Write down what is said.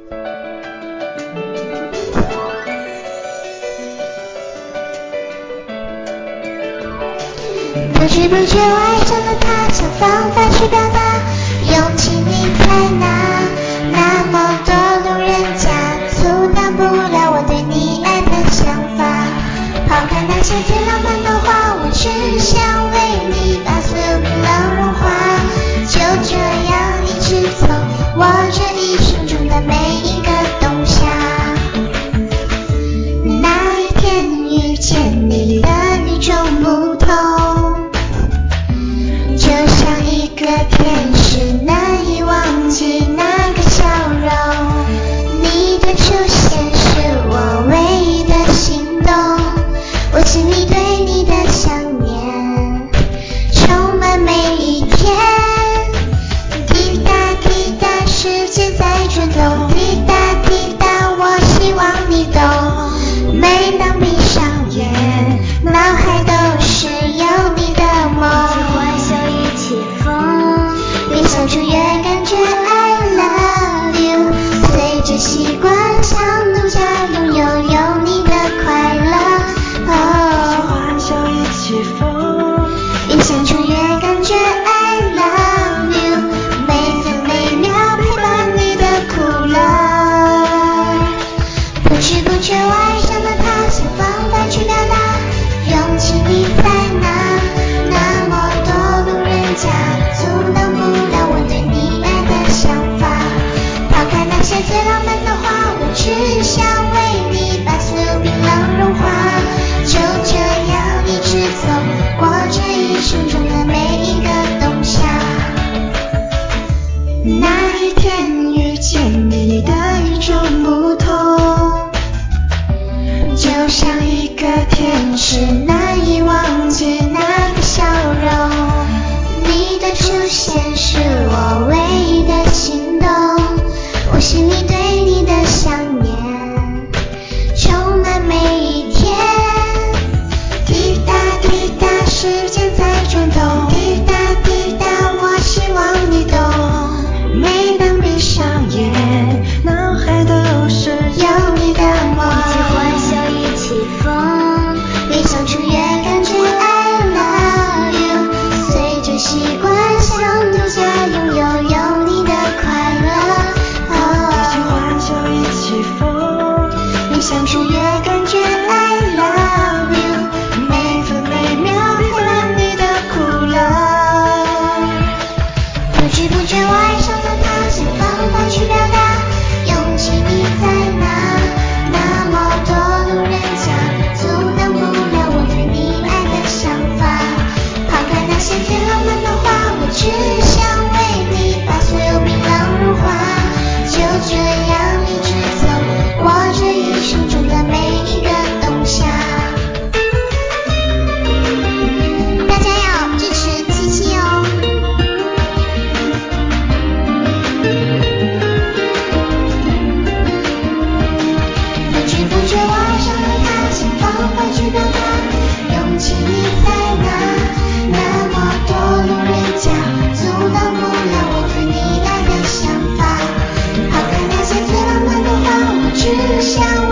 不知不觉我爱上了他，想方法去表达，勇气你在哪？那么多路人甲，阻挡不了我对你爱的想法。抛开那些最浪漫的话，我只想为你把所有冰冷融化。就这样一直走，我这一生中的每一个冬夏。那一天遇见你的与众不同，就像一个天使，难以忘记那个笑容。你的出现是我唯一的心动，我心里对你的想念充满每一天。滴答滴答，时间在转动，滴答滴答，我希望你懂。每当闭上眼，脑海都是有你的梦。 一起欢笑，一起疯， 越相处越感觉 I love you， 随着习惯像独家拥有你的快乐。 一起欢笑，一起疯， 越相处越感觉 I love you， 每分每秒陪伴你的苦乐。不知不觉我爱上了他，想方法去表达，勇气你在哪？那么多路人甲，阻挡不了我对你爱的想法。抛开那些最浪漫的话，我只想为你把所有冰冷融化。就这样一直走，我这一生中的每一个冬夏。那一天遇见你的与众不同，就像一个天使，难以忘记那个笑容。你的出现是我唯一的心动，我心里对你的想念充满每一天。滴答滴答，时间在转动，滴答滴答，我希望你懂。每当闭上眼， 脑海都是有你的梦。 一起欢笑，一起疯， 越相处越感觉 I love you， 随着习惯像独家拥有你的快乐。 一起欢笑，一起疯， 越相处越感觉 I love you， 每分每秒陪伴你的苦乐。不知不觉我爱上了他，想方法去表达，勇气你在哪？那么多路人甲，阻挡不了我对你爱的想法。抛开那些最浪漫的话，我只想为你把所有冰冷融化。就这样一直走，我这一生中的每一个冬夏。大家要支持七七哦。不知不觉我爱上了他，想方法去表达，勇气你在哪？那么多路人甲，阻挡不了我对你爱的想法。抛开那些最浪漫的话，我只想